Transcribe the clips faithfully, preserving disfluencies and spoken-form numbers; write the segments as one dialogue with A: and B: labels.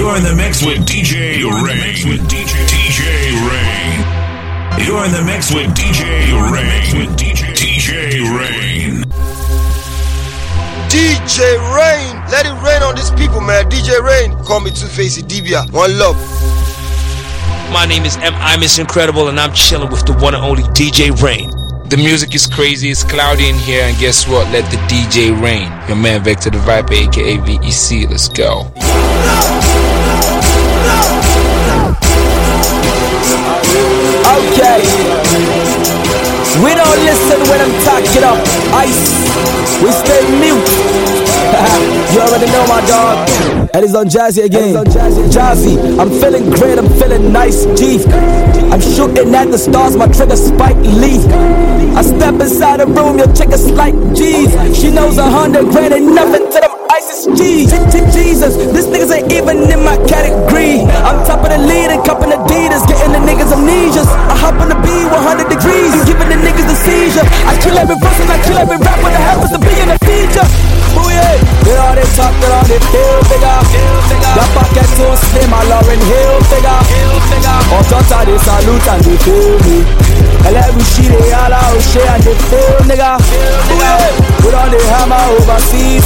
A: You're in the mix with D J Rain. With D J D J Rain. You're in the mix with D J Rain. With D J D J Rain.
B: D J Rain, let it rain on these people, man. D J Rain, call me Two-Faced Dibia. One love.
C: My name is M. I Miss Incredible, and I'm chilling with the one and only D J Rain. The music is crazy, it's cloudy in here, and guess what? Let the D J rain. Your man Vector the Viper, aka V E C. Let's go.
D: Okay. We don't listen when I'm talking up. Ice. We stay mute. You already know my dog. And it's on Jazzy again. On Jazzy. Jazzy, I'm feeling great, I'm feeling nice. G. I'm shooting at the stars, my trigger Spike Lee. I step inside the room, your chick is like G's. She knows a hundred grand ain't nothing to them ISIS G's. Jesus, this niggas ain't even in my category. I'm top of the lead and cupping Adidas, getting the niggas amnesias. I hop on the B one hundred degrees, giving the niggas the seizure. I kill every verse and I kill every rap with the happens to be in a feature. Oh yeah, they all they talk, they all they feel bigger. That pocket so slim, I Lauryn Hill figure. On top of they salute and they feel me. And every shit they all out shit and they feel nigga. Oh yeah, put on the hammer overseas.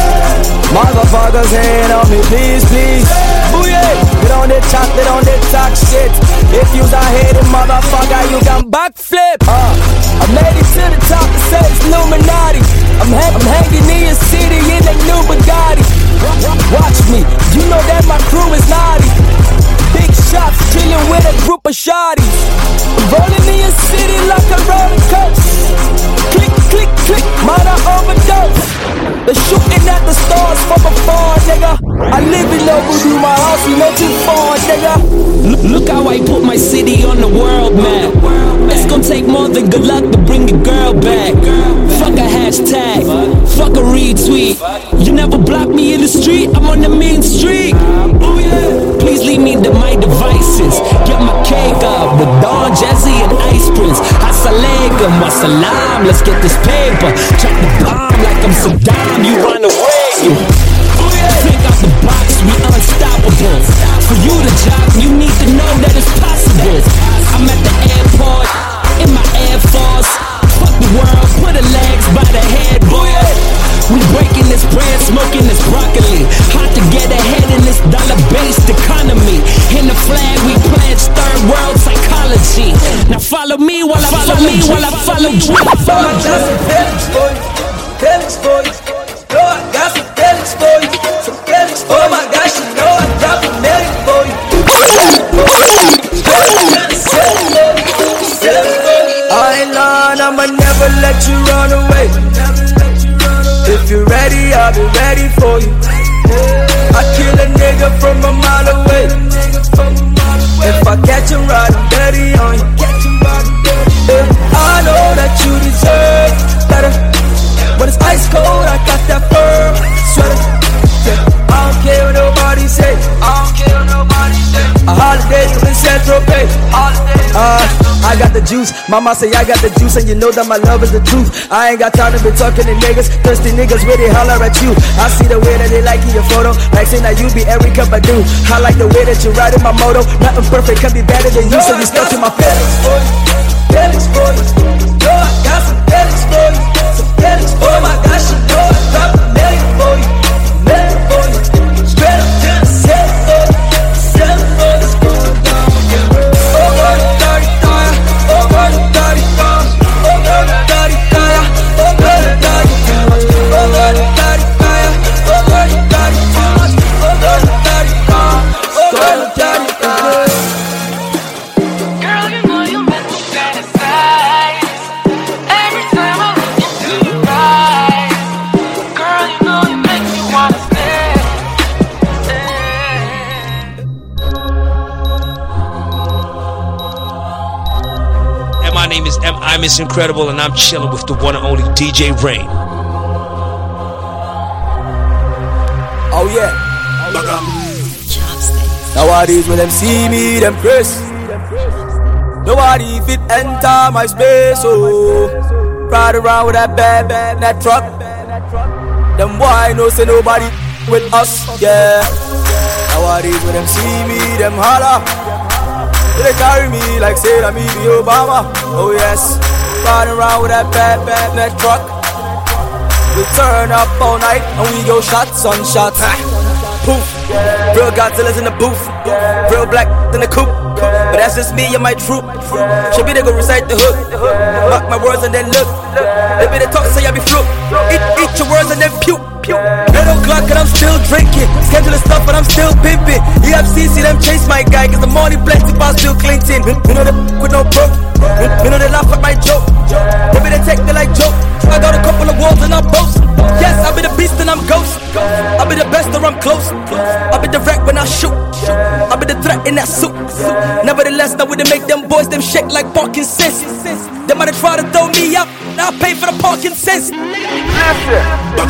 D: Motherfuckers ain't on me, please, please. Oh yeah, they on the chat, they on the talk shit. If you's a hating motherfucker, you can backflip. Uh, I made it to the top, it says Illuminati. I'm, ha- I'm hanging in your city in a new Bugatti. Watch me, you know that my crew is naughty. Big shots, chillin' with a group of shawties. I'm rolling in your city like a roller coaster. Click, click, click, might I overdose. They're shooting at the stars from afar, nigga. I live in Obudu, my house, we not too far, nigga.
E: Look how I put my city on the world map. It's gonna take more than good luck to bring a girl back. Fuck a hashtag, fuck a retweet. You never block me in the street, I'm on the main street. Oh yeah. Please leave me to my devices. Get my cake up with Don, Jazzy, and Ice Prince. Assalamualaikum, wassalam, let's get this paper. Track the bomb like I'm Saddam, you run away. Oh yeah. Think out the box, we unstoppable. For you to job, you need to know that it's possible. I'm at the airport, in my Air Force. Fuck the world, put the legs by the head, boy. We breaking this bread, smoking this broccoli. Hard to get ahead in this dollar-based economy. In the flag, we pledge third world psychology. Now follow me while I follow me while I follow you.
D: I got some feelings for you, feelings for you. No, I got some feelings for you, some feelings for you. Oh my gosh, you know I dropped a million for you. I ain't lying, I'ma never let you run away. If you're ready, I'll be ready for you. I kill a nigga from a mile away. If I catch him right, I'm dirty on you. I know that you deserve better. When it's ice cold, I got that fur sweater. I don't care what nobody say. I don't care what nobody say. A holiday in Central Bay. Uh, I got the juice. Mama say I got the juice, and you know that my love is the truth. I ain't got time to be talking to niggas. Thirsty niggas really holler at you. I see the way that they like in your photo, like saying that you be every cup I do. I like the way that you riding my moto. Nothing perfect can be better than you, so you stuck to my feelings for you. Feelings for you. No, I got some feelings for you. Some feelings for you. Oh my gosh, you know I dropped a million for you. Million for you. Straight up to the set for you. Set for you.
C: I'm Miss Incredible, and I'm chilling with the one and only D J Rain.
D: Oh yeah. Nowadays when them see me, them press. Nobody fit enter my space, oh. Ride around with that bad, bad, that truck. Them boy no say nobody with us, yeah. Nowadays when them see me, them holla. They carry me like say I'm me the Obama. Oh yes, riding around with that bad, bad net truck. We turn up all night and we go shots on shots. Poof, real Godzilla's in the booth, real black in the coop. But that's just me and my troop. Should be they go recite the hook, mark my words and then look. They be the talk say I be fluke. Eat, eat your words and then puke. eight o'clock and I'm still drinking. Scheduling stuff but I'm still pimping. E F C see them chase my guy, cause the money plenty past Bill Clinton. You know they with no broke. You know they laugh at my joke. They be they take me like joke. I got a couple of walls and I'm boast. Yes, I be the beast and I'm ghost. I be the best or I'm close. I be the wreck when I shoot. I be the threat in that suit. Nevertheless, now we they make them boys them shake like Parkinson's. They might try to throw me out. Now I pay for the Parkinson's.
F: Listen.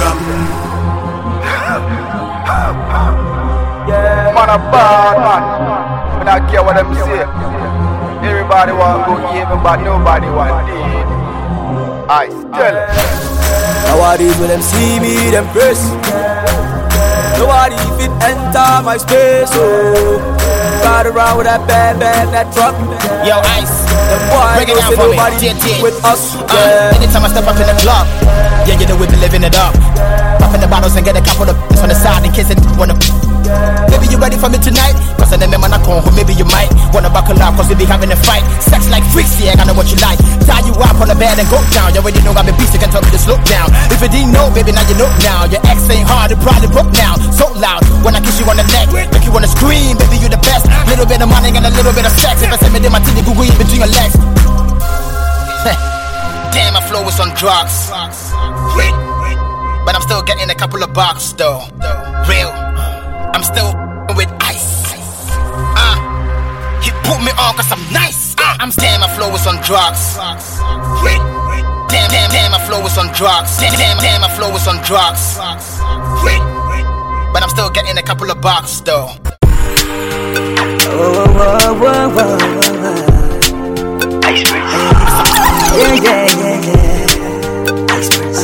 F: Man a bad man. I don't care what them say. Everybody want to go even, but nobody want to dead. I still.
D: Nowadays when them see me, them press. Nobody fit enter my space. Oh, ride around with that bad, bad, that truck.
G: Yo, Ice,
D: break it down for me. T N T with us.
G: Uh, anytime I step up in the club, yeah, you know we be living it up. Popping the bottles and get a couple of on the side in case it wanna. Maybe you ready for me tonight? Cause I never wanna come home, maybe you might wanna buckle up, cause we be having a fight. Sex like freaks, yeah, I know what you like. Tie you up on the bed and go down. You already know I'm a beast, you can tell me to slow down. If you didn't know, baby, now you know now. Your ex ain't hard, it probably broke now. So loud, when I kiss you on the neck, make you wanna scream, baby, you the best. Little bit of money and a little bit of sex. If I say me, then my titty google in between your legs. Damn, my flow was on drugs. But I'm still getting a couple of bucks though. Real, I'm still with Ice. Uh, he put me on cause I'm nice. Uh, I'm damn, my flow was on drugs. Damn, damn, damn, my flow was on drugs. Damn, damn, damn, my flow was on drugs. But I'm still getting a couple of bucks though.
H: Oh, oh, oh, oh, oh. Ice Prince. Yeah, yeah, yeah, yeah. Ice Prince.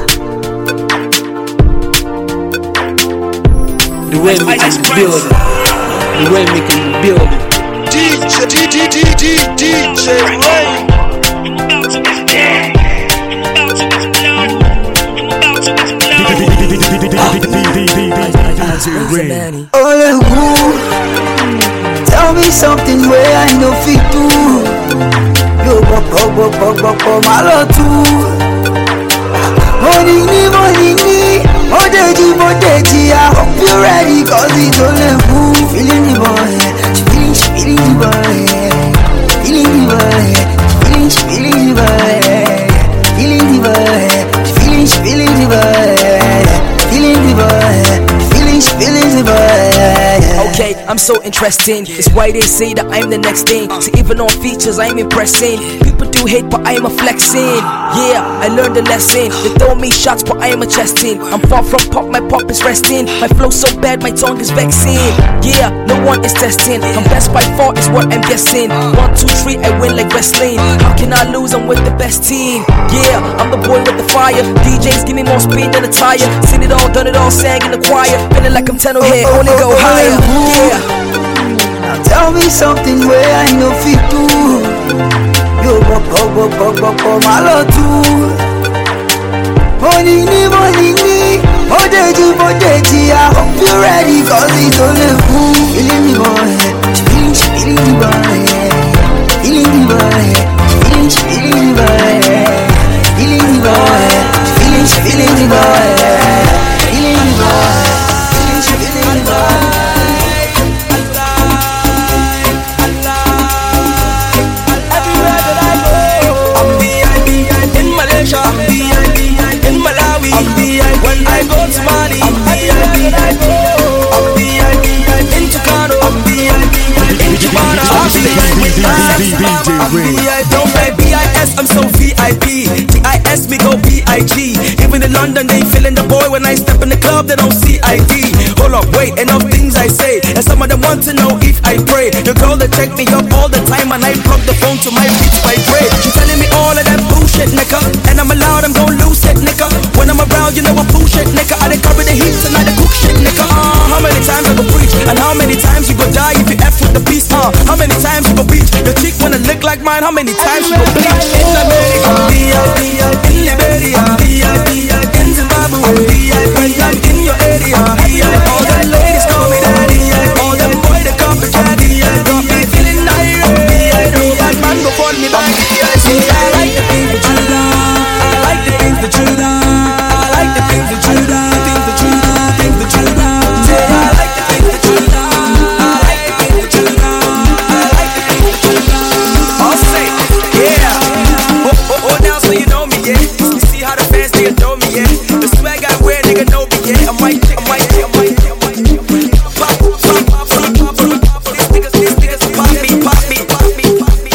I: The way we can build it. The way we can build it.
B: D J, D J, D J, D J Rain.
H: Oh, tell me something where I know fit do. Yo, bo, bo, bo, bo, bo, bo, my love too. Money, money, money, money, I hope you're ready, cause it's only move. Feeling the boy, she feeling, she feeling the boy. Feeling the boy, she feeling, she feeling the boy. Feeling the boy, she feeling, she feeling the boy. Feeling the boy, feeling, she feeling the boy.
D: Okay, I'm so interesting. It's why they say that I'm the next thing. See, even on features, I'm impressing. People do hate, but I'm a flexing. Yeah, I learned a lesson. They throw me shots, but I'm a chesting. I'm far from pop, my pop is resting. My flow so bad, my tongue is vexing. Yeah, no one is testing. I'm best by far, is what I'm guessing. One, two, three, I win like wrestling. How can I lose? I'm with the best team. Yeah, I'm the boy with the fire. D Js give me more speed than a tire. Seen it all, done it all, sang in the choir. Feeling like I'm ten oh here, only go higher. Yeah.
H: Now tell me something where I know fit do. Yo, bo, bo, bo, bo, bo, bo, my love too. Money, money, money, money, I hope you're ready, cause it's only move. Feeling the boy, she feeling, she feeling the boy. Feeling the boy, she feeling, she feeling the boy. Feeling the boy, she feeling, she feeling the boy. Feeling the boy, feeling, she feeling the boy.
D: I'm V I P in Malawi. I'm V I P when I go to Mali. I'm V I P. I'm V I P in Tucano. I'm V I P in Chibana. I'm V I P. Don't play B I S. I'm so V I P. T I S me go B I G. Even in London they feeling the boy when I step in the club. They don't C I D. Hold up, wait, enough things I say, and some of them want to know if I pray. The girl that check me up all the time, and I plug the phone to my beats vibrate. She telling me all of that bullshit, nigga, and I'm allowed, I'm gon' lose it, nigga. When I'm around, you know I push it, nigga. I done carry the heat, and I done cook shit, nigga. Uh, how many times I go preach, and how many
J: How many times you go beat? Your cheek wanna look like mine. How many times you go bleach? In America, Dia, Dia, in Liberia, Dia, Dia, in Zimbabwe, Dia, Dia, in your area, Dia. All the ladies call me daddy, all them boys they call me daddy. Got me feeling irate, Dia, Dia, man go call me back. See, I like the things that you do, I like the things that you do, I like the things that you do, things that you do, things that you do. Say I like the things that you do, I like the things that you do, I like the things that you do. I'll say, yeah. Oh, oh, oh, now so you know me, yeah. You see how the fans they adore me, yeah. The swag I wear, nigga know me, yeah. I'm white, I'm white, I'm white, I'm white, I'm white. Pop, pop, pop, pop, pop, pop. These niggas, these niggas, pop me, pop me, pop me, pop me, pop me.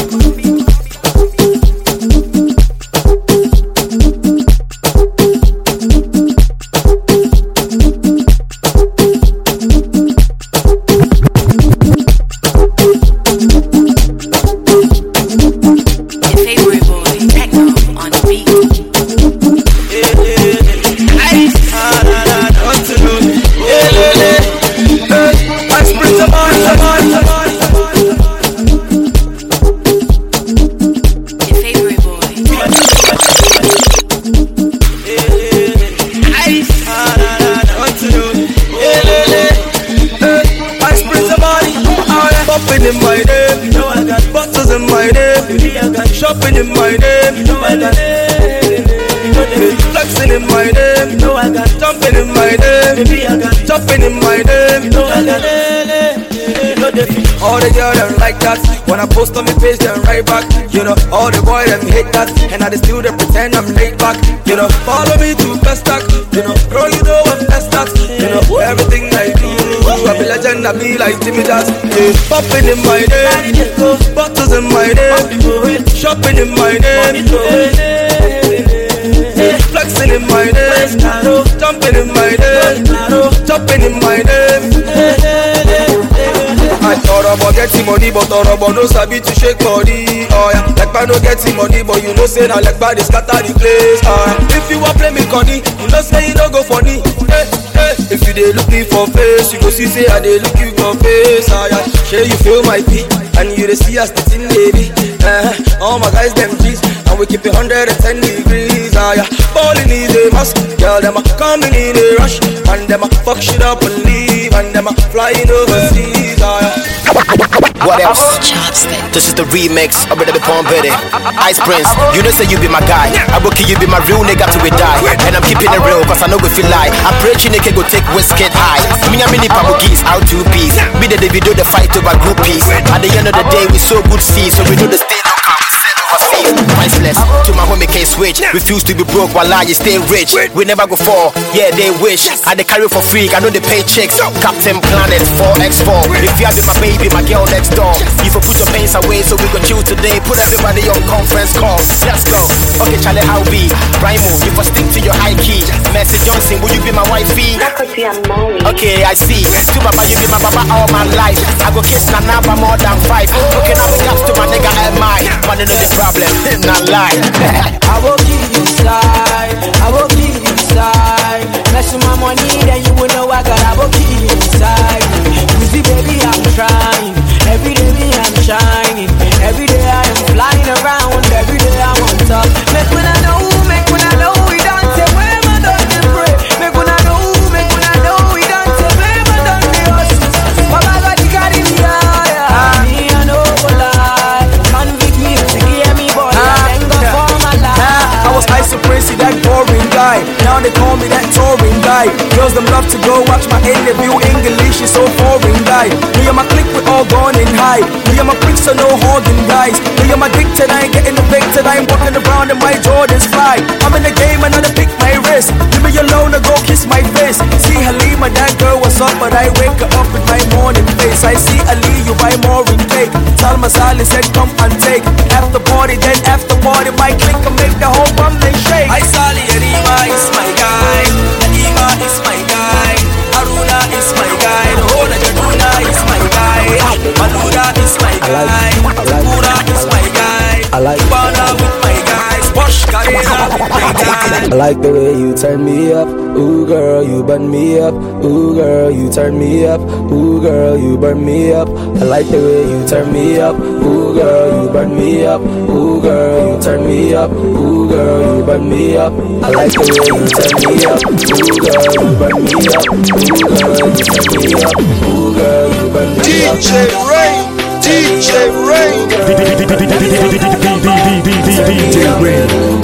J: Shopping in my name, you know I got flexing in my name, you know I got jumping in my name, baby I got jumping in my name, you know I got. All the girls them like that. When I post on my page, them right back. You know, all the boys them hate that, and I just still they pretend I'm laid back. You know, follow me to Festac. You know, bro, you know I'm Festac. You know, everything I do, I be legend, I be like Jimmy Jazz. Yeah, popping in my name, bottles in my name, shopping in my name, flexing in my name, jumping in my name, jumping in my name. I thought about getting money, but thought about no sabi to shake body. Oh yeah, like I no getting money, but you know say na like body scatter the place. Oh yeah, if you want play me conny, you know say you no go funny. Hey, hey. If you dey look me for face, you go see say I dey look you for face. Oh yeah, sure you feel my beat, and you dey see us the thing baby. Uh, all my guys them G's, and we keep it one hundred ten degrees. Oh yeah, balling is a must. Girl them a coming in a rush, and them a fuck shit up and leave, and them a flying overseas. Oh yeah.
G: What else? This is the remix of the Pond Betty. Ice Prince, you know say you be my guy. I will kill you be my real nigga till we die. And I'm keeping it real cause I know if you lie. I'm preaching it can go take whiskey high. Me and mini pamugis out two piece. Me the video the fight over groupies. At the end of the day we so good see, so we know the state no come. Priceless to my homie can't switch. Refuse to be broke while I stay rich. We never go for, yeah they wish. I they carry for free, I know they pay checks. Captain Planet four by four. If you have been my baby, my girl next door. You for put your pains away so we go chill today. Put everybody on conference call. Let's go. Okay Charlie, how be? Primo, you for stick to your high key. Mercy Johnson, will you be my wifey? Okay, I see. To Baba, you be my Baba all my life. I go kiss Nana for more than five. Okay, now we got to my nigga M I. Money no the problem. Not lie.
K: I will give you side. I will give you side. Mess with my money, then you will know I got. I will give you side. You see, baby, I'm trying. Every day, me, I'm shining. Every day, I am flying around. Every day, I'm on top. Make when I know, make when I know we done. Say where my done they pray. Make when I know, make when I know we done. Say where my done they hustle. Baba got you got in the eye. Me, I know what lie. Convict me to give me boy.
J: I was Ice Prince, that boring guy. Now they call me that touring guy. Girls them love to go watch my interview. English is so foreign guy. Me and my clique we all gone in high. Me and my freaks are no hogging guys. Me and my dick tonight getting evicted. I'm walking around in my Jordans fly. I'm in the game and I pick my wrist. Leave me alone and go kiss my face. See Halima, that girl was up, but I wake her up with my morning face. I see Ali, you buy more in cake. Salma Salih said come and take. After party, then after party, my clique can make the whole bum they shake. I Salih, Halima is my guy. Halima is my guy. Haruna is my guy. The whole of Jaduna is my guy. Maluda is my guy. Pura is my guy. Bana with my guys. Bosch Carrera with my guy.
D: I like the way you turn me up. Ooh girl, you burn me up. Ooh girl, you turn me up. Ooh girl, you burn me up. I like the way you turn me up. Ooh girl, you burn me up. Ooh girl, you turn me up. Ooh girl, you burn me up. I like the way you turn me up. Ooh girl, you burn me up. Ooh girl, you turn me up. Ooh girl, you burn me up.
B: D J Rain, D J Rain,
D: D J Rain,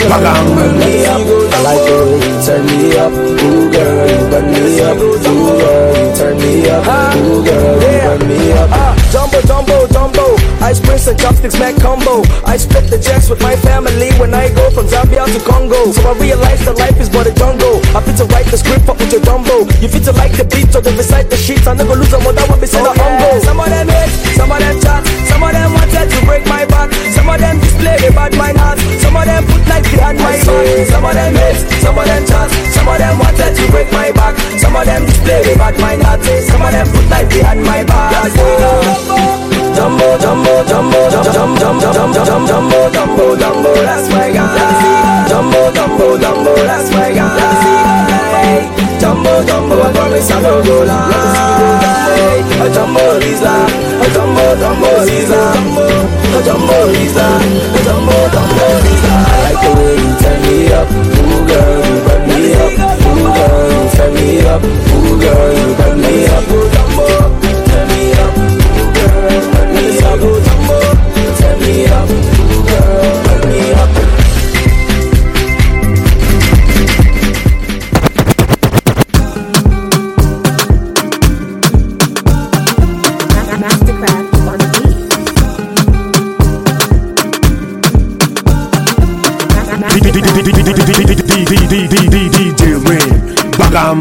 D: I like the way you turn me up. Ooh girl, you burn me up. Ooh girl, you turn me up. Ooh girl, you burn me up. Jumbo, jumbo, jumbo. Ice Prince and chopsticks, Mac combo. I split the jacks with my family when I go from Zambia to Congo. So I realize that life is but a jungle. I fit to write the script up with your dumbo. You fit to like the beat or to recite the sheets. I never lose a mother when we say the humble. Some of them hate, some of them chat, some of them wanted to break my back. Some of them display the bad mind heart. Some of them put like behind my back. Some of them hate, some of them chat, some of them wanted to break my back. Some of them display the bad mind heart. Some of them put like behind my back. Jumbo, jumbo, jumbo, jumbo, jumbo, jumbo, jumbo, jumbo, jumbo, jumbo, that's my guy. Jumbo, jumbo, jumbo, that's my guy. Jumbo, jumbo, I promise I don't go lie. A jumbo Lisa, a jumbo, jumbo Lisa, a jumbo Lisa, a jumbo, jumbo Lisa. I like the way you turn me up. Ooh girl, you burn me up. Ooh girl, you turn me up. Ooh girl, you burn me up. Ooh jumbo, turn me up. Ooh girl, burn me up. Ooh jumbo, turn me up. Ooh girl, burn me up.
L: D J Rain, Bagam.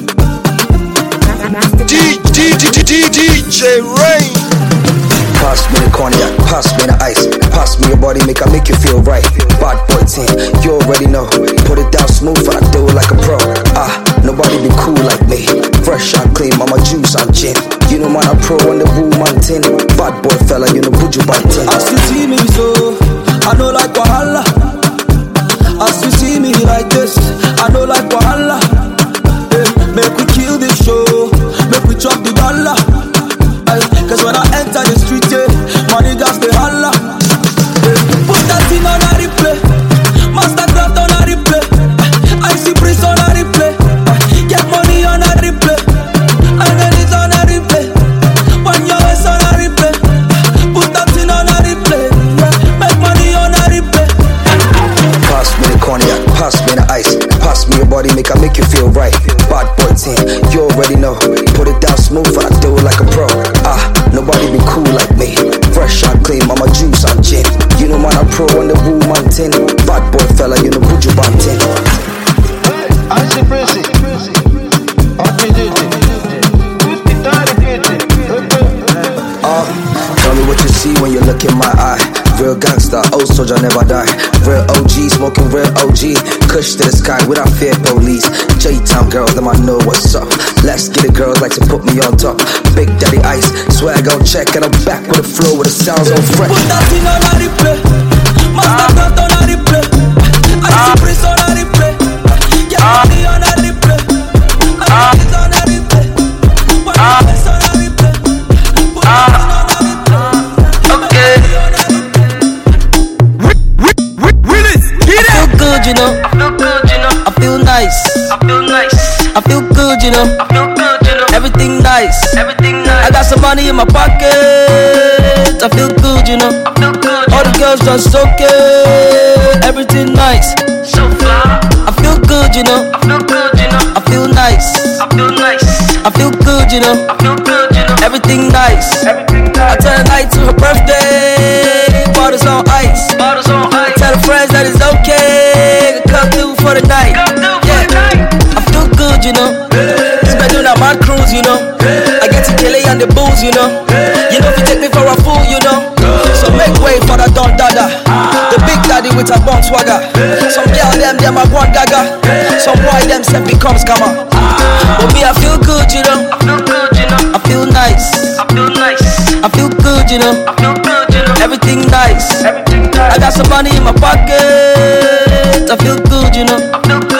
B: D J Rain.
M: Pass me the cognac, pass me the ice. Pass me your body, make I make you feel right. Bad boy team, you already know. Put it down smooth and I do it like a pro. Ah, nobody be cool like me. Fresh and clean, mama juice and gin. You know man, I pro on the woo mountain. Bad boy fella, you know buju bantin.
D: As you see me so, I know like Wahala. As you see me like this, I know like Wahala. Hey, make we kill this show, make we chop the dollar. Hey, cause when I enter the street, yeah, money just the holla. Hey, put that thing on a replay, Mastercraft on a replay, I see Prince on a replay, get money on a replay, and then it's on a replay. When your ass on a replay, put that thing on a replay, make money on a replay.
M: Pass me the cognac, pass me the ice. Pass me your body, make I make you feel right. Bad boy team, you already know. Put it down smooth and I do it like a pro. Ah, nobody be cool like me. Fresh and clean, mama juice and gin. You know man, I pro on the woo mountain. Bad boy fella, you know buju bantin.
F: I see Prissy.
M: Ah, tell me what you see when you look in my eye. Real gangster, old soldier never die. Real O G, smoking real O G. Kush to the sky without fear police. J-Town girls, them I know what's up. Let's get it, girls like to put me on top. Big Daddy Ice, swag on check, and I'm back with a flow with the sounds on fresh.
D: Put that thing on a replay, Mastercraft on a replay, I see Prince on a replay, get money on a replay, and it's on a replay. When it's on a replay, put that thing on a replay. Okay. I feel good, you know. I feel good, you know. I feel nice. I feel nice. I feel good, you know. I feel good, you know. Everything nice. Everything nice. I got some money in my pocket. I feel good, you know. I feel good. All the girls just okay. Everything nice. So fly. I feel good, you know. I feel good, you know. I feel nice. I feel nice. I feel good, you know. I feel good, you know. Everything nice. Everything nice. I turn night to her birthday. Bottles on ice. Bottles on ice. Tell the friends that it's okay. Come through for the night. Yeah. I feel good, you know. It's been doing my cruise, you know. I get to Kelly and the booze, you know. You know if you take me for a fool, you know. So make way for the Don Dada, the big daddy with a bomb swagger. Some girl them, them a one gaga. Some boy them self becomes scammer. But me I feel good, you know. I feel good, you know. I feel nice. I feel nice. I feel good, you know. I feel good, you know. Everything nice. Everything nice. I got some money in my pocket. I feel good, you know. I feel good.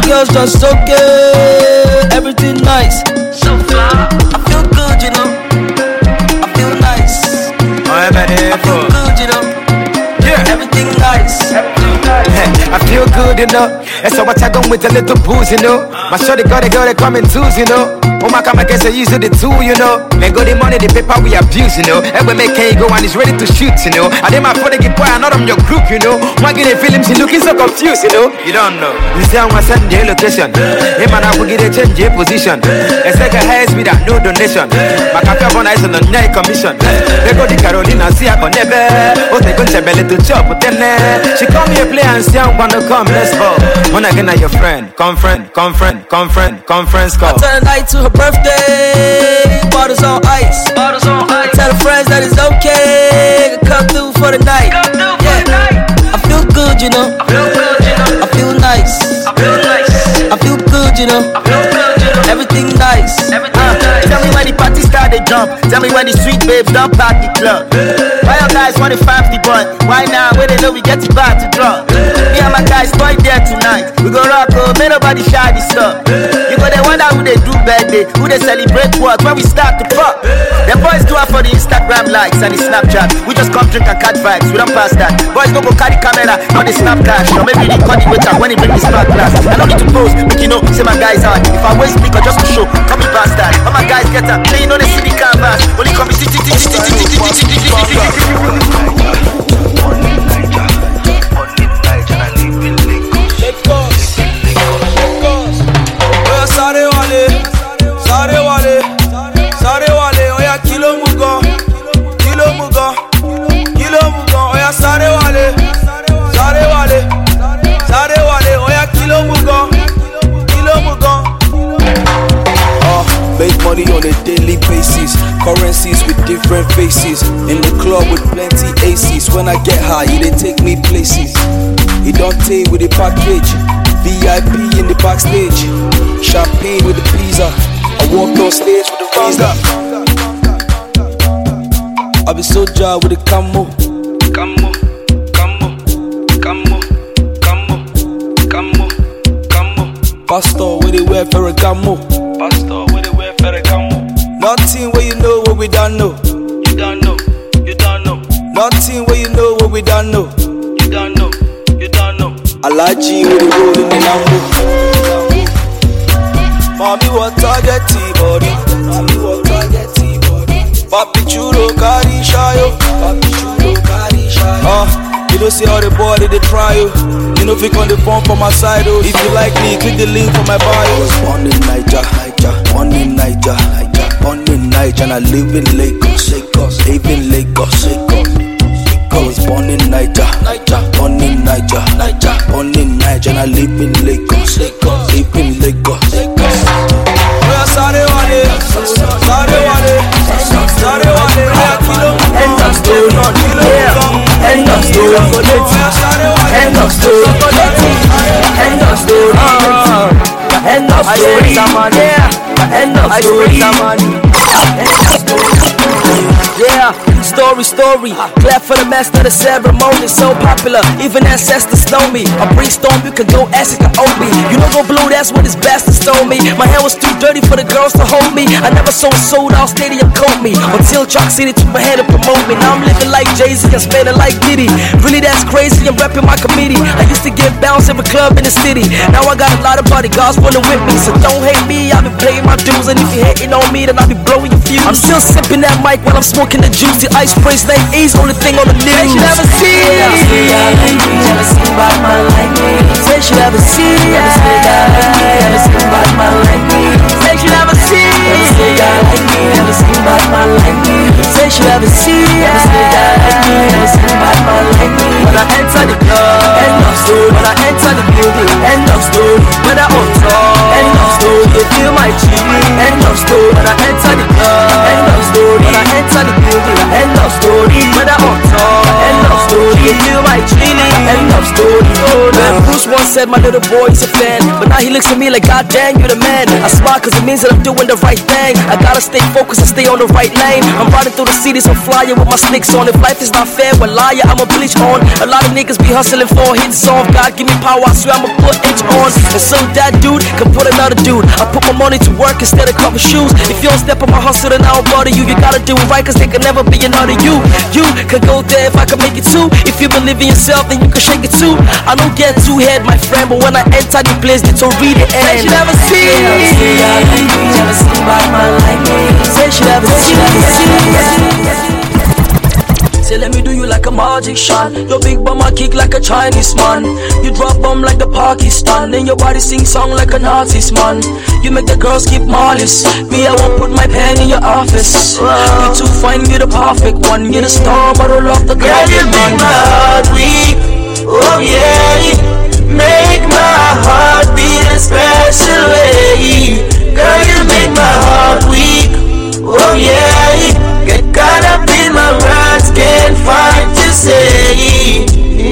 D: girls just okay. Everything nice.
K: So fly. I feel good, you know. I feel nice.
F: I
K: feel good, you know.
F: Yeah.
K: Everything nice. Everything nice.
F: Hey, I feel good, you know. And so I tag on with a little booze, you know. My shorty got a girl that come in twos, you know. Oh my God, I guess I use the tool, you know. Man, go the money, the paper we abuse, you know. And we make can go and he's ready to shoot, you know. I did my father get boy, I'm not on your group, you know. One get a film, she looking so confused, you know. You don't know. You see, I'm gonna send the location. Hey man, I will get a change your position. A second has me that no donation. My cafe on ice on the night commission. They go to Carolina, see I can never. Oh, they go to belly to chop, but then she call me a play and see I'm gonna come, let's go. When I get your friend, come friend, come friend, come friend, conference call.
D: Turn night to her birthday, bottles on ice.
K: Bottles on ice.
D: Tell her friends that it's okay to come through for the night.
K: Come through
D: yeah.
K: for the night.
D: I feel good, you know.
K: I feel good, you know.
D: I feel nice.
K: I feel nice.
D: I feel good, you know.
K: I feel good, you know.
D: Everything nice.
K: Everything
D: uh,
K: nice.
D: Tell me when the party start, they jump. Tell me when the sweet babes don't pack the club. Why your guys want to find the boy? Why now? Where they know we get it back to drop. Me and my guys going there tonight. We go rock, oh, may nobody shy this stuff. You go they wonder who they do birthday, who they celebrate what when we start to pop. The boys do it for the Instagram likes and the Snapchat. We just come drink and catch vibes. We don't pass that. Boys don't go carry camera, not the snap cash. Or maybe they call the waiter when he bring the smart glass. I don't need to pose, but you know, say my guys hard. If I waste speaker just to show, come me bastard. All my guys get up, they know they see the canvas. Only come me tick tick tick tick tick tick tick tick tick tick tick.
N: Money on a daily basis, currencies with different faces. In the club with plenty aces. When I get high, they take me places. It don't take with the package. V I P in the backstage. Champagne with the pizza. I walk on stage with the razor. I be so dry with the camo.
K: Camo, camo, camo, camo, camo, camo.
N: Pastor where they wear Ferragamo.
K: Pastor where they wear Ferragamo.
N: Nothing where you know what we don't know.
K: You don't know, you don't know.
N: Nothing where you know what we don't know.
K: You don't know, you don't know.
N: Alaji with the road in the Lambo. Mommy what target T-body. Mommy what target T-body. Papi chulo carry shayo. Papi chulo carry shayo. Ah, you don't see all the boy they try you. You know if you on the phone for my side, oh. If you like me, click the link for my bio. I was born in Niger, Niger, born in Niger, Niger, born in Niger, and I live in Lagos, Lagos, live in Lagos, Lagos. I was born in Niger, Niger, born in Niger, Niger, born in Niger, and I live in Lagos, Lagos, live in Lagos, Lagos. Sorry, wale, sorry, wale, sorry, wale. End of story, yeah. End of story, end of story, end of story, end of story, yeah. End of story, yeah. Story, story, clap for the master of the ceremony. So popular, even ancestors know me. I brainstorm, you can go ask it to Obi. You don't go blue, that's what his bastards told me. My hair was too dirty for the girls to hold me. I never sold sold out stadium coat me. Until Chalk City took my head to promote me. Now I'm living like Jay-Z and spending like Diddy. Really that's crazy, I'm repping my committee. I used to get bounce every club in the city. Now I got a lot of bodyguards running with me. So don't hate me, I've been playing my dues. And if you hating on me, then I'll be blowing your fuse. I'm still sipping that mic while I'm smoking the juice. The ice praise name E's only thing on the news. Say she never see it. Never seen bad man like me. Say she never see it. Never seen bad man like me. Say she never see it. Never seen bad man like me. Say she never see it. Never seen bad man like me. When I enter the club, end of story. When I enter the building, end of story. When I on top, end of story. You feel my chili, end of story. When I enter the club, end of story. When I enter the building, end of story. When I on top, end of story. You feel my chili, end of story. Oh, when Bruce wants said my little boy is a fan, but now he looks at me like, God damn, you're the man. I smile cause it means that I'm doing the right thing. I gotta stay focused and stay on the right lane. I'm riding through the cities on flyer with my sticks on. If life is not fair, well liar, I'ma bleach on. A lot of niggas be hustling for a hit song. God give me power, I swear I'ma put H on. And so that dude can put another dude. I put my money to work instead of cover shoes. If you don't step on my hustle, then I don't bother you. You gotta do it right cause there can never be another you. You could go there if I can make it too. If you believe in yourself, then you can shake it too. I don't get too head, my friend, but when I enter the place, they don't read it. Say she never see, never seen bad man like me. Say she never see, say let me do you like a magic shot. Your big bum I kick like a Chinese man. You drop bomb like the Pakistan. Then your body sing song like an artist man. You make the girls keep malice. Me I won't put my pen in your office. You two find me the perfect one. You're the star but I love the girl.
J: Girl you make my heart weak. Oh yeah, make my heart beat a special way. Girl, you make my heart weak. Oh yeah, get caught up in my words, can't find to say.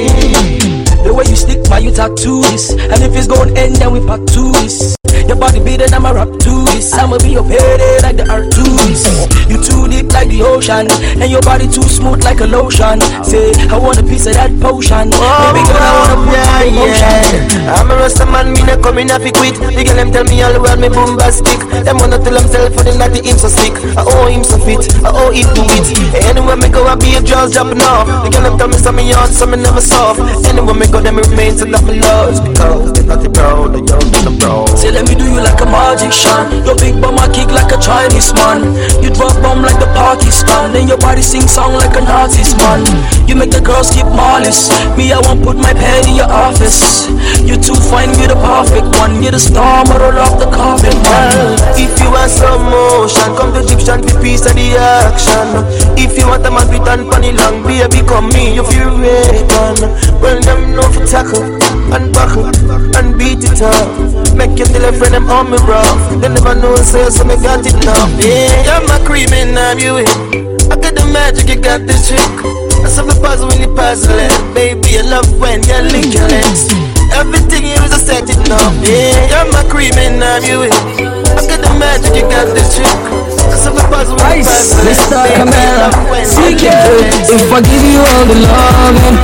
N: The way you stick by you tattoo this, and if it's gonna end, then we part two this. Your body better than my rap to this. I'ma be your payday like the Artus. You too deep like the ocean, and your body too smooth like a lotion. Say, I want a piece of that potion.
J: Oh,
N: baby girl, I wanna put
J: yeah,
N: my emotion.
J: Yeah. I'm a rasta man, me not coming off it quit. The girl them tell me all the world me bombastic. Them wanna tell themselves for the natty him so sick. I owe him so fit, I owe it to it. Anywhere me go, I be a jaws jumping off. The girl them tell me some me on, some me never soft. Anywhere me go, them remain so that me lost. Because they not the proud, they young and the proud.
N: Say let me do you like a magic shot. Your big bum I kick like a Chinese man. You drop bomb like the Pakistan. Then your body sing song like an artist man. You make the girls keep malice. Me I won't put my pen in your office. You two find me the perfect one. You're the star model of the carpet man.
J: If you want some motion, come to Egyptian be piece of the action. If you want a man with an funny long, baby come me, you feel reckon. Well them know for tackle and buckle and beat it up. Make you tell a friend them on me rough. They never know say so me got it now. Yeah, you're my cream and I'm you in. I got the magic, you got the trick. I saw the puzzle when you puzzle it. Baby, I love when you link your legs. Everything you is a set it now. Yeah, you're my cream and I'm you in. I got the magic, you got the trick. I saw the puzzle when you puzzle it.
D: Mister Camera, seek it. If I give you all the loving,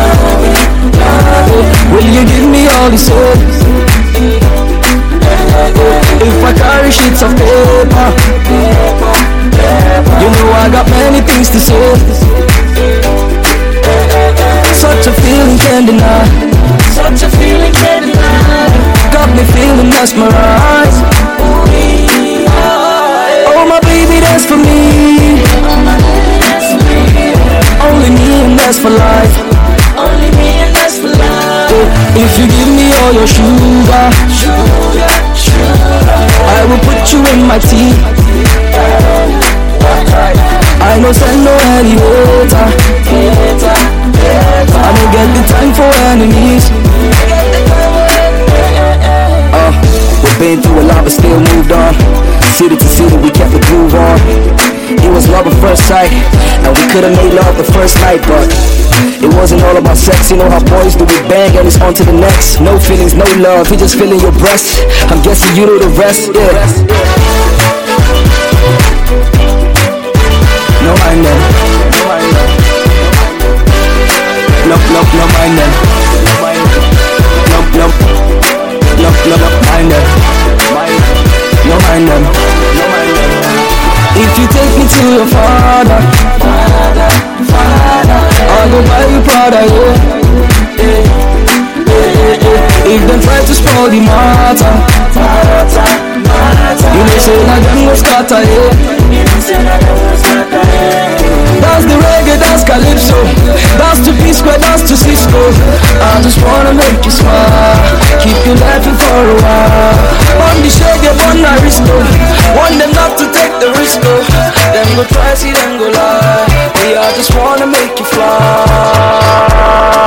D: will you give me all the soul? If I carry sheets of paper, you know I got many things to say. Such a feeling can't deny. Such a feeling can't deny. Got me feeling mesmerized. Oh my baby, that's for me. Only me and that's for life. Only me and that's for life. If you give me all your sugar, I will put you in my tea. I know send no any water. I don't get the time for enemies. Uh, we've been through a lot but still moved on. City to city we kept the groove on. It was love at first sight, and we could've made love the first night, but it wasn't all about sex. You know how boys do, we bang and it's on to the next. No feelings, no love, he just feeling your breast. I'm guessing you know the rest, yeah. No mind them. No, no, no mind them. No, no, no, no, no mind them. No mind them. If you take me to your father, father, father, I'll go buy you Prada, yeah. If them try to spoil the matter, you know say that them go scatter, yeah. That's the reggae, that's calypso. That's to P-Square, that's to Cisco. I just wanna make you smile, keep you laughing for a while. On the shaggy, on the Risco. Want them not to take the risk, oh. Them go try, see them go lie. Hey, I just wanna make you fly.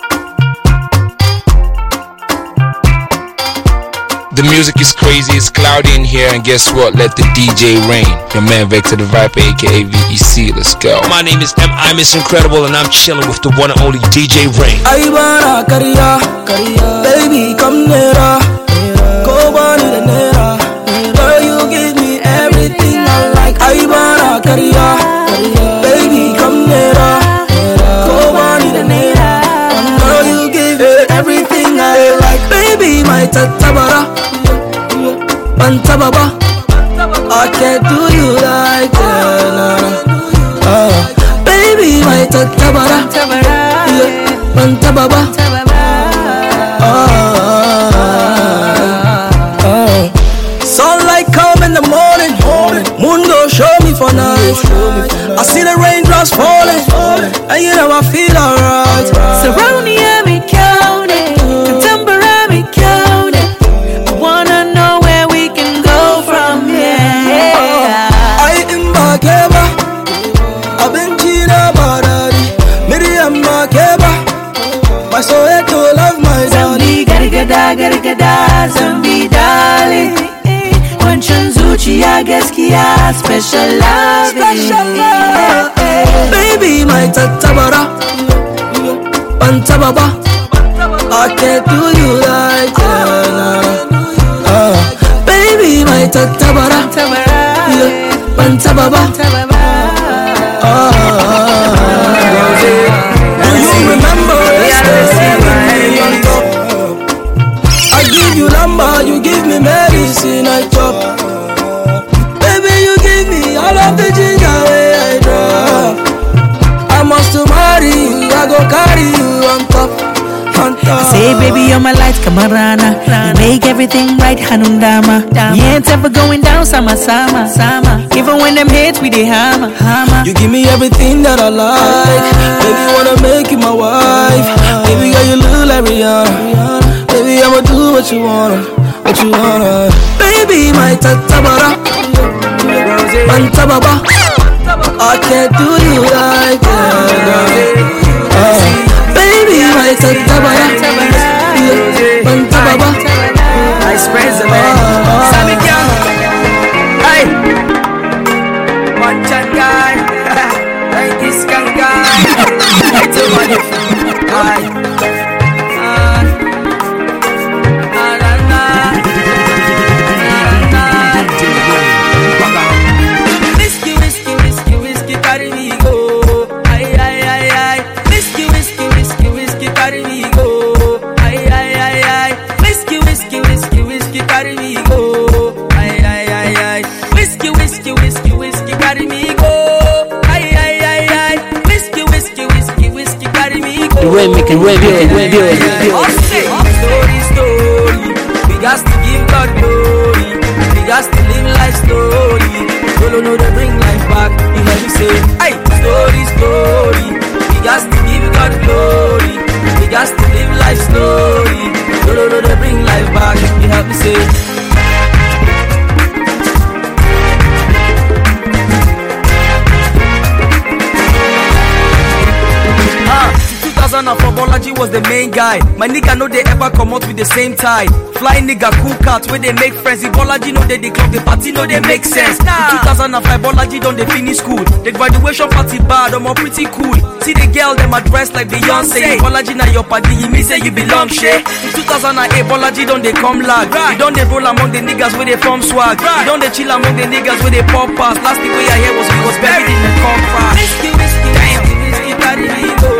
C: The music is crazy, it's cloud cloudy in here, and guess what? Let the D J rain. Your man Vector the Viper, aka V E C. Let's go. My name is M. I Miss Incredible, and I'm chilling with the one and only D J Rain.
J: Aibana Karia, baby come nearer, go on in the nearer. Girl, you give me everything I like. Aibana Karia, baby come nearer, go on in the nearer. Girl, you give me everything I like. Baby, my tatabara, bantababa, I can't do you like that. Uh, baby, my tatabara, bantababa. Sunlight come in the morning, moon go show me for night. I see the raindrops falling, and you know I feel alright.
O: Surround me, I'm counting, contemporary counting. I wanna know where we can go from here.
J: I am Makeba, I've been Gina Badari, Miriam Makeba. My soul to love my
O: Zambi, gotta gada, gotta gada, Zambi, darling. Zuchi, I guess, Kia, special love, special love.
J: Baby, my tatabara, bantababa, I can't do you like that. Uh, baby, my tatabara, bantababa. Uh, do you remember yesterday? I give you number, you give me medicine, I chop. All of the ginger way I drop. I must to marry you, I go carry you on top, on top.
O: I say baby you're my light, kamarana. You make everything right, Hanundama. You ain't ever going down, sama sama sama. Even when them hate me, they hammer hammer.
J: You give me everything that I like. Baby wanna make you my wife. Baby girl you look like Rihanna. Baby I'ma do what you wanna, what you wanna. Baby my tatabara, bantababa, I can't do you like that. Uh, baby, my tatabara, bantababa,
N: I spread the man. Sammy Young, hey, one chan guy, like this can guy, it's a wonderful guy.
I: Rain make it rain, rain, rain, rain.
N: Story, story. We got to give God glory. We got to live life story. Don't know they bring life back. You hear me say, hey, story, story. We got to give God glory. We got to live life story. Don't know they bring life back. You hear me say. For Bolaji was the main guy. My nigga know they ever come out with the same tie. Fly nigga, cool cat, where they make friends. The Bolaji know they, they club, the party know they make sense. Nah. In two thousand five, Bolaji don't they finish school. The graduation party bad, I'm all pretty cool. See the girl, them a dress like Beyonce. Bolaji na your party, you mean say you belong, shit. In two thousand eight, Bolaji don't they come lag. Right. You don't they roll among the niggas where they from swag. Right. You don't they chill among the niggas where they pop pass. Last thing we I hear was he was buried in the compound. Whiskey, whiskey, damn. Whiskey, carry me go.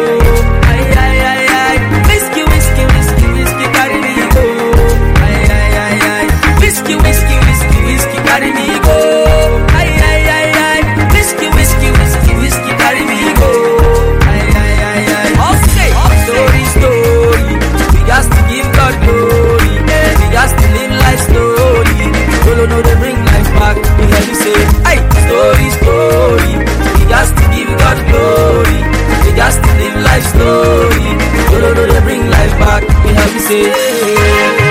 N: Whiskey, whiskey, whiskey, whiskey, carry me go. Aye, aye, aye, aye. Whiskey, whiskey, whiskey, whiskey, carry me go. Aye, aye, aye, aye. All say, story, story. We got to give God glory. We got to live life story. Don't know they bring life back. You hear me say, hey, story, story. We got to give God glory. We got to live life story. Don't know they bring life back. You hear me say.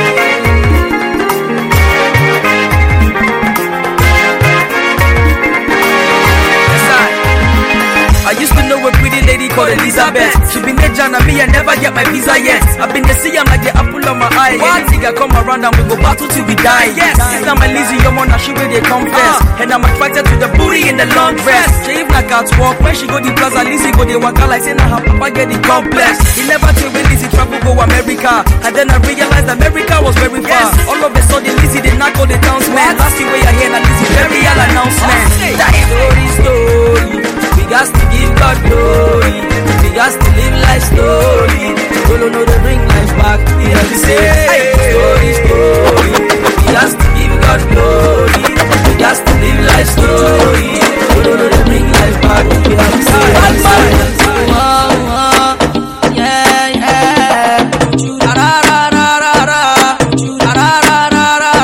N: I used to know a pretty lady called Elisa.
P: Elizabeth. She been there, John, and me, I never get my visa yet. I've been there, see, I'm like the apple on my eye. Any nigga come around and we go battle till we die. Yes, this time my Lizzie, your mom, she where they come first. And I'm attracted to the booty in the long dress. She even like at walk, when she go the plaza, Lizzie go the waka like saying her papa get the complex. He never tell me Lizzie travel go America. And then I realized America was very far. All of a sudden, Lizzie did not go the townsman. Last year where you hear that Lizzie very real announcement. That story, story. We got to give God glory. We got to live life story. Don't know the bring life back. We have to say story, story. We got to give God glory. We got to live life story. Don't know the bring life back. We have to say oh, oh, yeah, yeah. Da da da da da da. Da da da da da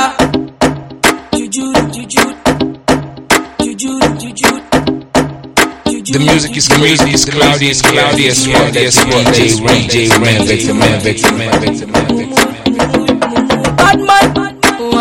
P: da. Juju, juju, juju, juju.
C: The music is crazy, it's cloudy, it's cloudy as well. That's what D J Rain, D J Rain, Victor Man, Victor Man, Victor Man, Victor Man.
P: Bad man, oh,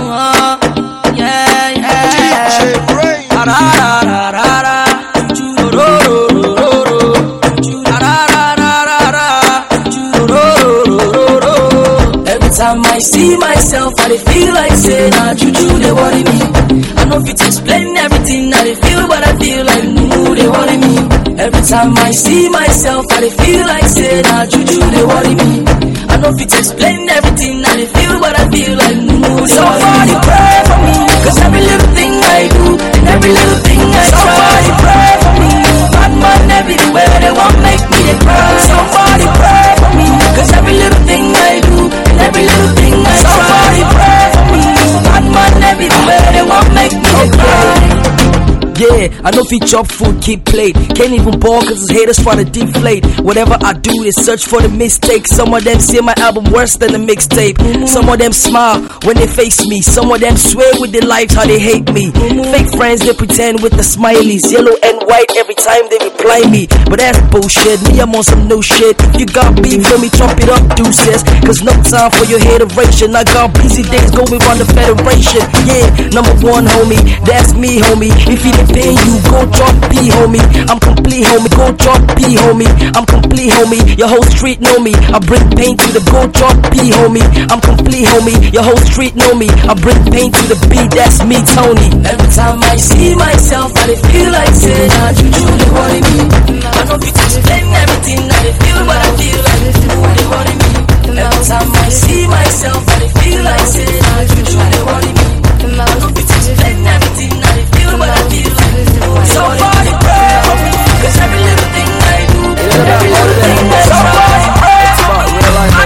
P: oh, yeah, yeah. D J Rain, da da da da da. Do do do do do. Da da da da da. Do do do do. Every time I see myself, I feel like saying, "Ah, juju, they worry me." I know if it explain everything, I feel, but I feel like no, they worry me. Every time I see myself, I feel like saying, ah, juju, they worry me. I know if it explain everything, I feel, but I feel like no, somebody pray for me, cause every little thing I do, and every little thing I try, somebody pray for me. Bad man everywhere, they won't make me they cry. Somebody pray for me, cause every little thing I do, and every little thing I try, somebody pray for me. Bad man everywhere, they won't make me they cry. Yeah, I know if he chop food, keep plate. Can't even ball cause his haters try to deflate. Whatever I do, they search for the mistakes. Some of them say my album worse than the mixtape. Some of them smile when they face me. Some of them swear with their lives how they hate me. Fake friends, they pretend with the smileys. Yellow and white every time they reply me. But that's bullshit, me I'm on some new shit. If you got beef for me, chop it up, deuces. Cause no time for your hateration. I got busy days going on the federation. Yeah, number one homie, that's me homie. If you then you go drop B, homie. I'm complete, homie. Go drop B, homie. I'm complete, homie. Your whole street know me. I bring pain to the go drop B, homie. I'm complete, homie. Your whole street know me. I bring pain to the beat. That's me, Tony. Every time I see myself, I feel like saying, ah, juju, they worry me. I know if it's explain everything, I feel what I feel like. Juju, they worry me. Every time I see myself, I feel like saying, ah, juju, they worry me. I know if it's explain everything, I feel what I feel like. Somebody pray for me, cause every little thing I do, every little thing I try, somebody pray for me.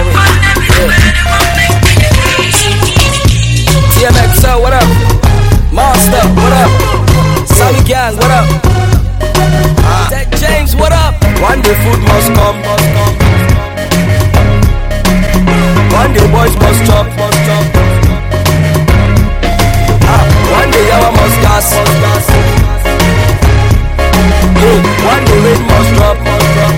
P: T M X L, what up? Monster, what up? Sammy Gang, what up? Tech James, what up? One day food must come, must come. One day boys must chop, must chop. Ah, one day y'all must gas, must gas. One day rain must drop, must drop.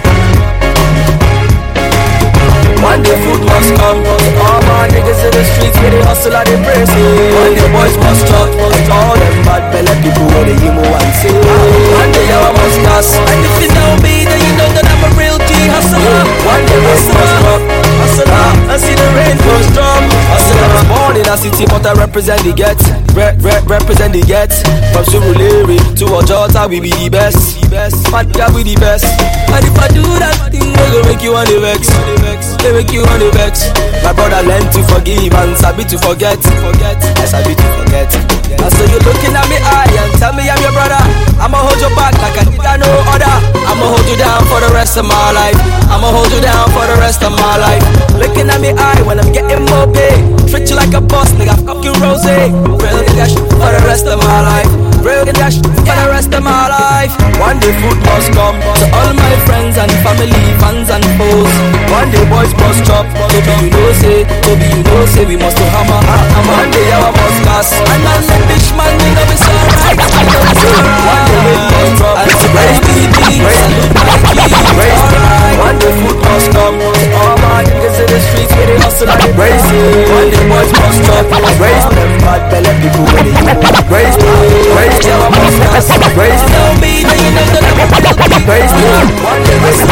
P: One day food must come. All my niggas in the streets where they hustle and they praise it. One day boys must chop, must all them bad belly people where they emo and say. One day y'all must gas. And if you know me, then you know that I'm a real G hustler. One day rain must drop, hustler. I see the rain must drop, hustler. I was born in a city but I represent the get, re re represent the get. From Surulere to Ojota, we be the best. Mad guy we the best. And if I do that thing, they go make you on the vex. They make you on the vex. My brother learn to forgive and sabi to forget. I sabi to forget. And so you looking at me eye and tell me I'm your brother. I'ma hold you back like I did I no other. I'ma hold you down for the rest of my life. I'ma hold you down for the rest of my life. Looking at me eye when I'm getting more paid. Treat you like a boss, nigga, fucking rose. Real dash for the rest of my life. Real dash for the rest of my life. One day food must come to all my friends and family, fans and foes. One day boys must chop. Toby you know say, Toby you know say we must to hammer. And one day our must gas. And I'll let bitch man we know it's alright. One day rain must drop. And so raise the beat, salute my beat. One day food must come to all my niggas in the streets where they hustle and they praise it. One day boys must chop. Raise them bad belly people when they you. Raise me, raise them, I must gas. Raise them, me, then you know that I'm a praise me. One day raise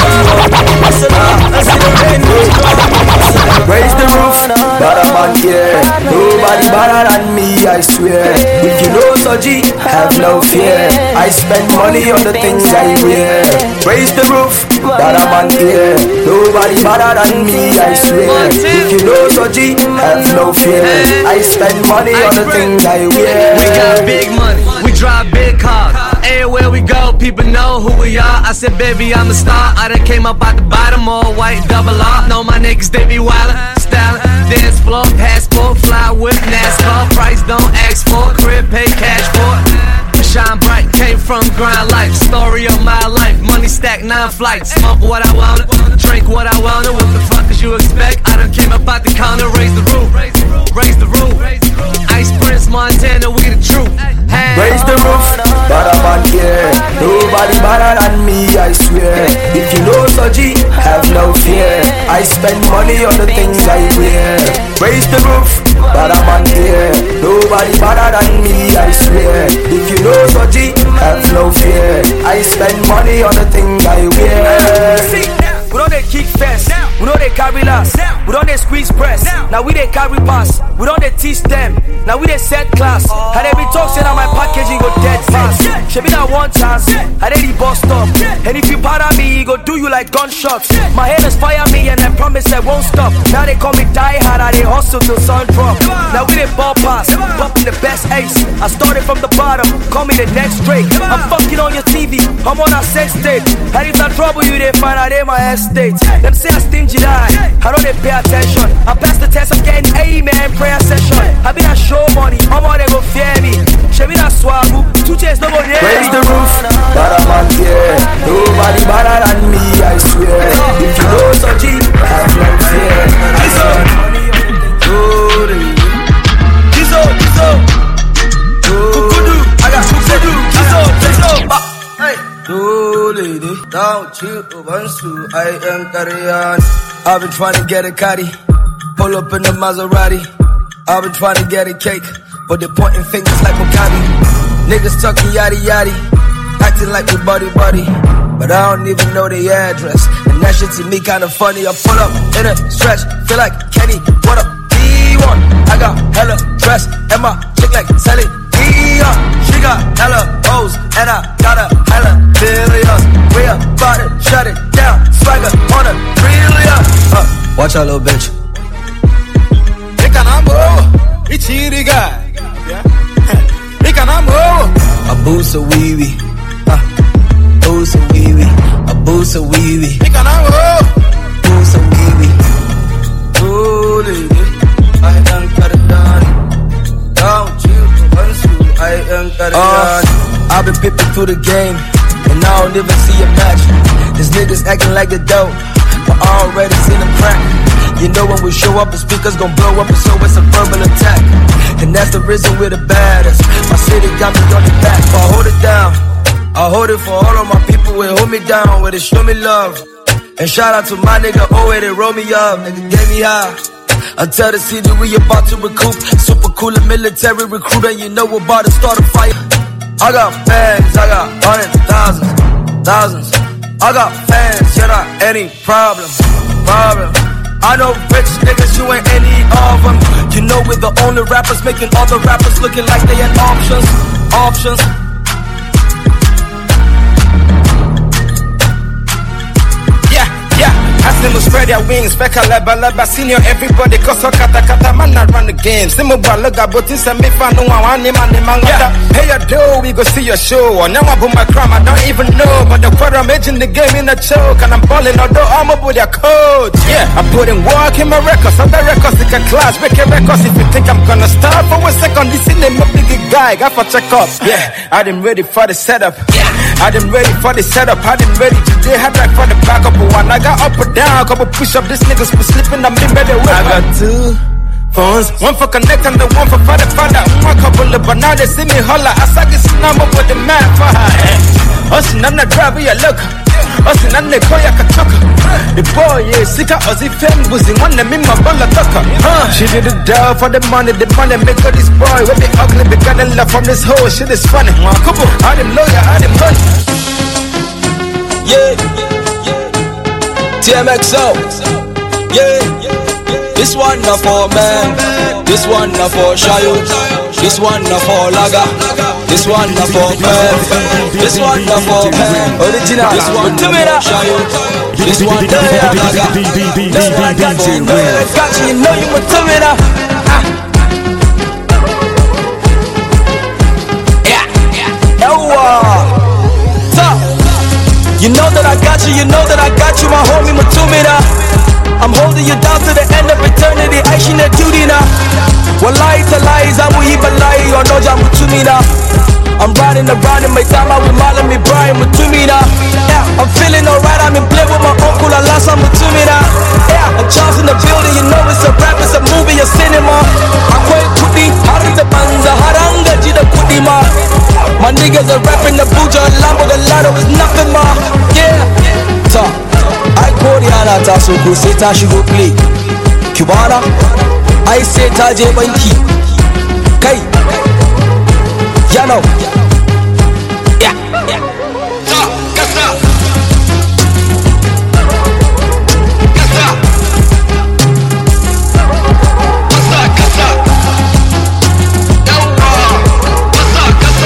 D: no fear. I spend money on the things I wear. Raise the roof, that I'm on here. Nobody better than me, I swear. If you know Soji, have no fear. I spend money on the things I wear.
Q: We got big money, we drive big cars. Everywhere we go, people know who we are. I said, baby, I'm a star. I done came up out the bottom, all white, double R. Know my niggas, they be wildin', stylin'. Dance floor, passport, fly with NASCAR. Price don't ask for, crib pay cash for. Shine bright, came from grind life. Story of my life, money stack nine flights. Smoke what I wanna, drink what I wanna. What the fuck did you expect? I done came up out the counter, raise the roof, raise the roof. Ice Prince, Montana, we the truth. Hey.
D: Raise the roof, but I'm on here. Nobody better than me, I swear. If you know Soji, have no fear. I spend money on the things I wear. Raise the roof, but I'm on here. Nobody better than me, I swear. If you know Soji, have no fear. I spend money on the things I wear.
N: See, we don't they kick fast, we don't they carry last, we don't they squeeze press. Now we they carry pass, we don't they teach them. Now we they set class. How they be talking on my packaging go dead fast. She be that one chance, how they the bus stop. And if you bother me, he go do you like gunshots. My haters fire me and I promise I won't stop. Now they call me die hard, I they hustle till sun drop. Now we they ball pass, bumping the best ace. I started from the bottom, call me the next Drake. I'm fucking on your T V, I'm on a sex tape. And if I trouble you, they find out in my estate. Them say I stingy die, I know they pay attention. I pass the test, I'm getting amen, prayer session. I be that show money, I'm all they go fear me. She be that swag, two chairs, no more.
D: Raise the roof, that I'm on here. Nobody better than me, I swear. If you know Soji, have no fear. I spend money on the things.
N: Kizo, Kizo, Kukudu, I got Kukudu, Kizo, Kizo. Hey.
D: Oh lady, don't you want to? I am Karian. I've been trying to get a caddy, pull up in the Maserati. I've been trying to get a cake, but they're pointing fingers like Mugabe. Niggas talking yaddy yaddy, acting like we buddy buddy, but I don't even know the address. And that shit to me kinda funny. I pull up in a stretch, feel like Kenny. What up, D one? I got hella dress, and my chick like Sally Dion. She got hella hoes, and I got a hella billions. We about to shut it down, swagger on a trillion. Uh, watch out, little bitch.
R: It's the guy.
D: A boost of wee wee, a boost of wee wee, a boost of wee wee, boost of wee wee. Oh lady, I am Karian. Don't you want to? I am Karian. I've been pipping through the game, and I don't even see a match. These niggas acting like a dope, but I already seen them crack. You know when we show up, the speakers gon' blow up, and so it's a verbal attack. And that's the reason we're the baddest. My city got me on the back, but I hold it down. I hold it for all of my people who hold me down, where they show me love. And shout out to my nigga, oh, where they roll me up, nigga gave me high. I tell the city we about to recoup. Super cool and military recruit, and you know we're about to start a fire. I got fans, I got hundreds, thousands, thousands. I got fans, you're not any problem, problem. I know rich niggas, you ain't any of them. You know we're the only rappers making all the rappers looking like they had options, options.
F: Yeah, yeah. I see them spread their wings, Becca leba leba, senior everybody, cause I kata kata, man not run the game. Simu balaga, but in some me fan, no one, name and name and hey, you do, we go see your show. Now I boom my crime, I don't even know. But the quarter I'm in the game in a choke, and I'm balling, although I'm up with your coach. Yeah, I put in work in my records, other records, like a class, making records. If you think I'm gonna start for a second, this in my big guy, got for check up. Yeah, I didn't ready for the setup. Yeah, I didn't ready for the setup. I didn't ready today, had right for the backup. One, I got up or down, couple push up, this niggas been slipping, I'm in better way. I got two phones, one for connect and the one for father father. One couple of but now they see me holla. I saw this number with the man for her. Us none the driver, you look. Us none the call ya katoka. The boy is sick of Ozzy fame, buzzing one them in my balla tucker. She did it down for the money, the money make her this boy. When they ugly, they got love from this whole shit is funny. Couple, I them lawyer, I them money.
S: Yeah, T M X O. Yeah, this one not for man, this one not for Shayo, this one not for Laga. This one not for man. This one not for man.
N: Original.
S: This one to me that. This one to me that. This one got you, man. Got you, you know you were to me that. Yeah, yeah. So, you know that I got you. You know that I got you, my homie, Matumida. I'm holding you down to the end of eternity. I should not do it now. Wallahi to lies, I'm with Ibalai, or no jam to me now. I'm riding around in my time, I with Malam, me Brian, with me now. Yeah, I'm feeling alright, I'm in play with my uncle, I lost, I'm with me now. Yeah, I'm Charles in the building, you know it's a rap, it's a movie, a cinema. I quite kuti, hari the banza, haranga, jida kuti ma. My niggas are rapping the Buja, Lambo, the Lotto is nothing ma. Yeah, so I call Rihanna, Tasso, go say Tashi go play. Cubana, I say Taje Banki. Kai, ya know. Yeah, yeah. Stop, get stop. Get stop. Get stop, get stop. Yo, get stop, get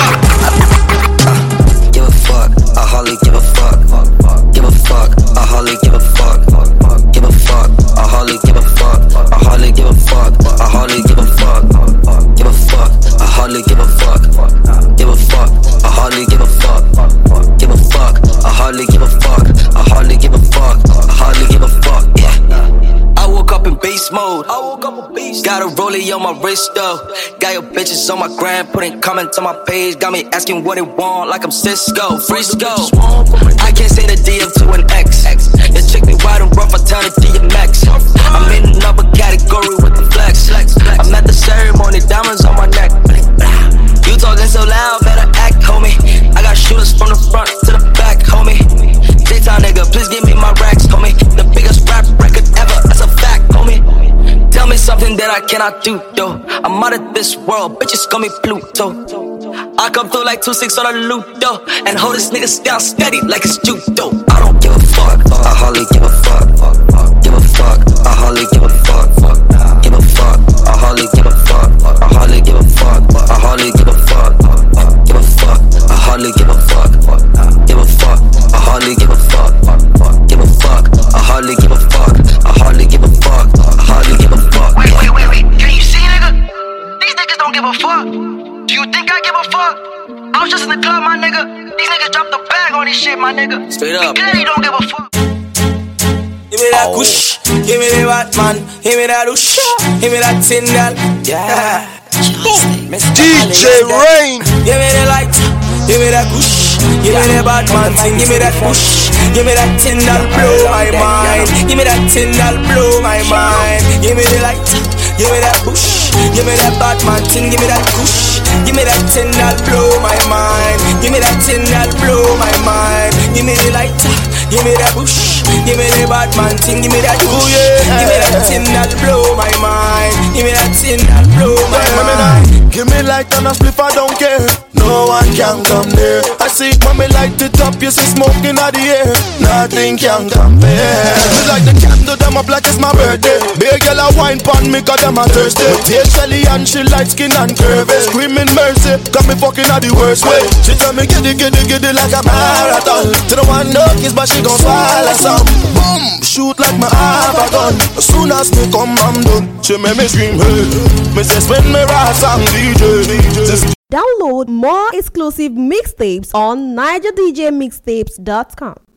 S: stop.
M: Give a fuck, I hardly give a fuck. Give a fuck, I hardly give a fuck. Give a fuck, I hardly give a fuck. I hardly give a fuck. I hardly give a fuck. Give a fuck, I hardly give a fuck. Give a fuck, I hardly give a fuck. Give a fuck, I hardly give a fuck. I hardly give a fuck. I hardly give a fuck. Yeah. I woke up in beast mode. I woke up in beast. Got a rollie on my wrist though. Got your bitches on my gram, putting comments on my page. Got me asking what it want, like I'm Cisco, Frisco. I can't say the D M to an X. You check me wide and rough, I turn it D M X. I'm in another category with the flex. I'm at the ceremony, diamonds on my neck. You talking so loud, better act, homie. I got shooters from the front to the back, homie. Daytime nigga, please give me my racks, homie. The biggest rap record ever, that's a fact, homie. Tell me something that I cannot do, though. I'm out of this world, bitches call me Pluto. I come through like two six on a loot, though, and hold this niggas down steady like it's judo. I don't give a fuck, I hardly give a fuck. Give a fuck, I hardly give a fuck. Give a fuck, I hardly give a fuck. I hardly give a fuck. I hardly give a fuck. Give a fuck, I hardly give a fuck. Give a fuck, I hardly give a fuck. Give a fuck, I hardly give a fuck. I hardly give a fuck. I hardly give a fuck.
T: Wait, wait, wait, wait. Can you see, nigga? These niggas don't give a fuck. Do you think I give a fuck? I was just in the club, my nigga. These niggas dropped the bag on this shit, my nigga.
S: Straight up.
T: We clearly don't give a fuck.
S: Give me that kush, give me the Batman, give me that ush, give me that Tyndall, yeah.
B: D J Rain,
S: give me the light, give me that kush, give me the Batman thing, give me that push, give me that Tyndall, blow my mind, give me that Tyndall, blow my mind, give me the light, give me that push, give me that Batman thing, give me that kush, give me that Tyndall, blow my mind, give me that Tyndall, blow my mind, give me the light. Give me that push, give me the Batman thing, give me that push, give me that thing that blow my mind, give me that thing that blow my mind.
U: Give me like on a spliff, I don't care. No one can come there. I see when me light it up, you see smoking out the air. Nothing can compare. Me like the candle, them up like it's my birthday. Big girl a wine pon me, cause them a thirsty. Taste Shelly and she light skin and curvy. Screaming mercy, got me fucking out the worst way. She tell me get it, get it, get it like a marathon. To the one no kiss, but she gon' swallow some. Boom, shoot like my have a gun. As soon as me come, I'm done. She make me scream, hey. Me say spend me ras and D J, D J.
V: Download more exclusive mixtapes on Niger D J Mixtapes dot com.